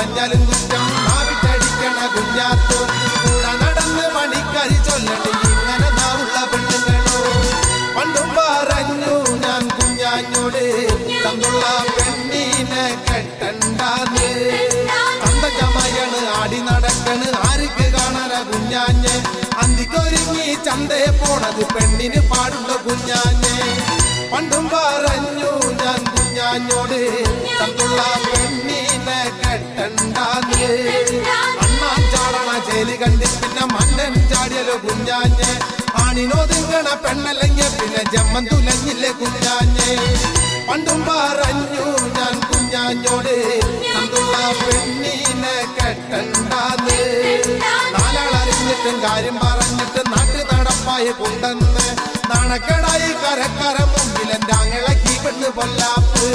പറഞ്ഞാലും കുറ്റം നാവിട്ടടിക്കണ കുഞ്ഞാത്തോ കൂടെ നടന്ന് പണിക്കാരി ചൊല്ലട്ടെ ഇങ്ങനെ നാവുള്ള പെണ്ണുങ്ങളോ പണ്ടും പറഞ്ഞു ഞാൻ കുഞ്ഞാഞ്ഞോട് തന്നുള്ള പെണ്ണീനെ കെട്ടണ്ടാന്ന് ചന്തച്ചമയാണ് ആടി നടക്കണ് ആർക്ക് കാണാന കുഞ്ഞാഞ്ഞെ അന്തിക്കൊരുങ്ങി ചന്തയെ പോണത് പെണ്ണിന് പാടുള്ള കുഞ്ഞാഞ്ഞെ പണ്ടും പറഞ്ഞു ഞാൻ കുഞ്ഞാഞ്ഞോട് തന്നുള്ള പെണ്ണീനെ കെട്ടണ്ടാന്ന് അണ്ണാൻ ചാടണ ചേലി കണ്ടി പിന്നെ മണ്ണൻ ചാടിയല്ലോ കുഞ്ഞാഞ്ഞെ ആണിനൊതുങ്ങണ പെണ്ണല്ലെങ്കിൽ പിന്നെ ജമ്മൻ തുലഞ്ഞില്ലേ കുഞ്ഞാഞ്ഞെ പണ്ടും പറഞ്ഞു ഞാൻ കുഞ്ഞാഞ്ഞോട് തന്നുള്ള പെണ്ണീനെ കെട്ടണ്ടാന്ന് നാലാളറിഞ്ഞിട്ടും കാര്യം പറഞ്ഞിട്ട് നാട്ടു നടപ്പായി കൊണ്ടെന്ന് നാണക്കേടായി കരക്കര മുമ്പിൽ എന്റെ അങ്ങളക്കി പെണ്ണ് പൊല്ലാപ്പ്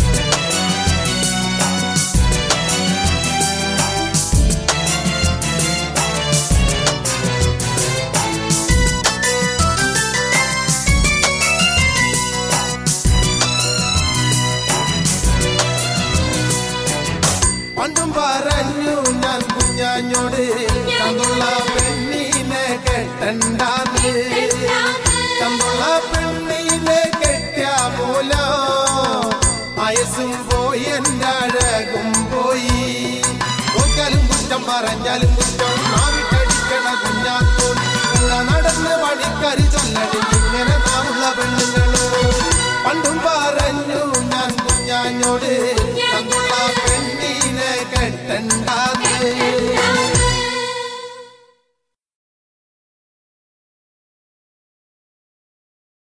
പണ്ടും പറഞ്ഞു ഞാൻ കുഞ്ഞാഞ്ഞോട് തന്നുള്ള പെണ്ണീനെ കെട്ടണ്ടാന്ന് തന്നുള്ള പെണ്ണീനെ കെട്ടിയ പോലോ ആയസും പോയി എന്റെ അഴകും പോയി നോക്കാലും കുറ്റം പറഞ്ഞാലും കുറ്റം നാവിട്ടടിക്കണ കുഞ്ഞാത്തോൾ കൂടെ നടന്ന് പണിക്കാരി ചൊല്ലടി ഇങ്ങനെ നാവുള്ള പെണ്ണുങ്ങളോ പണ്ടും പറഞ്ഞു ഞാൻ കുഞ്ഞാഞ്ഞോട് തന്നുള്ള പെണ്ണീനെ കെട്ടണ്ട